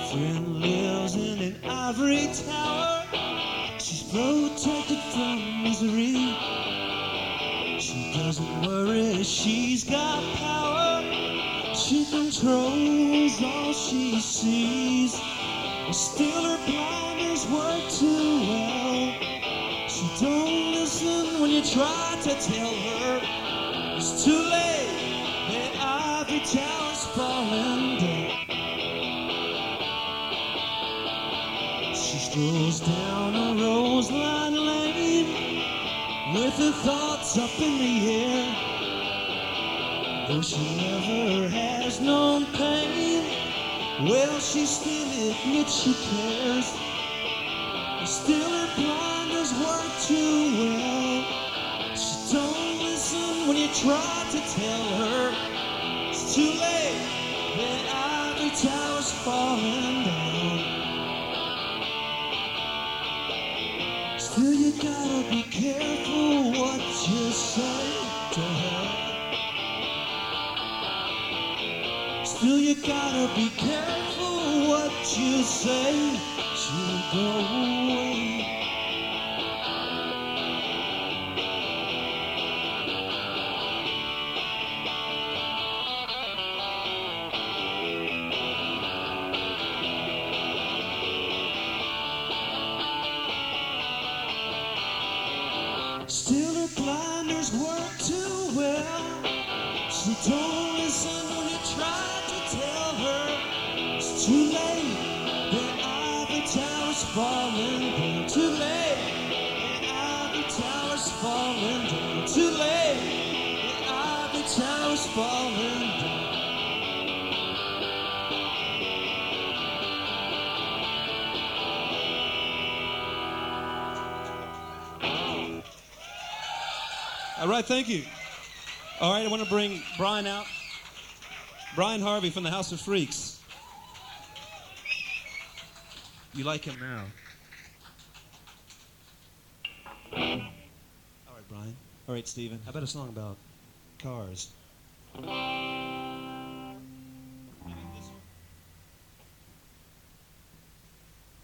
friend lives in an ivory tower. She's protected from misery. She doesn't worry, she's got power. She controls all she sees. But still her blinders work too well. She don't listen when you try to tell her. It's too late, that ivory tower's falling down. She strolls down a rose-lined lane with her thoughts up in the air. Though she never has known pain, well, she still admits she cares. Still her blinders work too well. She don't listen when you try to tell her. It's too late, that ivory tower's falling down. Still you gotta be careful what you say to her. Still you gotta be careful what you say. She'll go away. Still her blinders work too well. She don't listen when you try to tell her. It's too late, the ivory tower's falling down. Too late, the ivory tower's falling down. Too late, the ivory tower's falling down. All right, thank you. All right, I want to bring Brian out. Brian Harvey from the House of Freaks. You like him now? All right, Brian. All right, Steven. How about a song about cars?